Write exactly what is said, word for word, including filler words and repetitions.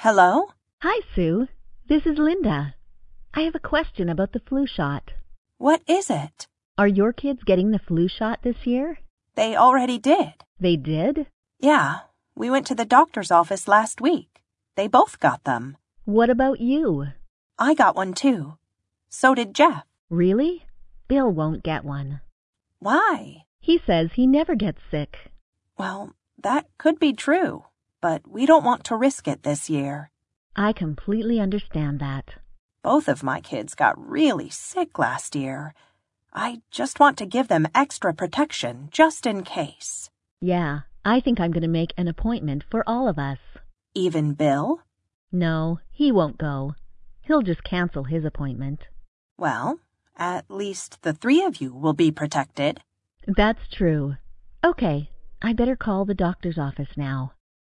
Hello? Hi, Sue. This is Linda. I have a question about the flu shot. What is it? Are your kids getting the flu shot this year? They already did. They did? Yeah, we went to the doctor's office last week. They both got them. What about you? I got one too. So did Jeff. Really? Bill won't get one. Why? He says he never gets sick. Well, that could be true, but we don't want to risk it this year. I completely understand that. Both of my kids got really sick last year. I just want to give them extra protection, just in case. Yeah, I think I'm going to make an appointment for all of us. Even Bill? No, he won't go. He'll just cancel his appointment. Well, at least the three of you will be protected. That's true. Okay, I better call the doctor's office now.